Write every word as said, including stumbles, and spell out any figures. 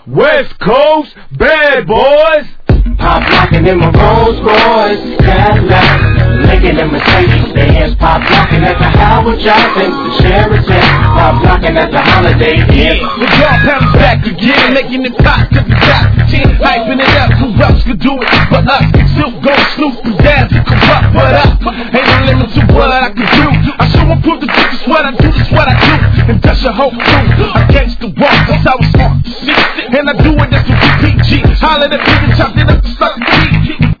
West Coast bad boys. Pop locking in my Rolls Royce Cadillac, Lincoln and Mercedes Benz. Pop locking at the Howard Johnson, the Sheraton. Pop locking at the Holiday Inn. The dog pound's back again, making it pop to the top ten, hyping it up. Who else could do it but us? Silk Gold, Snoop and Daz, corrupt, but up. Ain't no limit to what I can do. I show and prove the truth. This what I do, this what I do, and that's your hope too. Against the wall, that's how it's on. And I do it, that's what P G. Holler at the people, chopped it up to start the P G.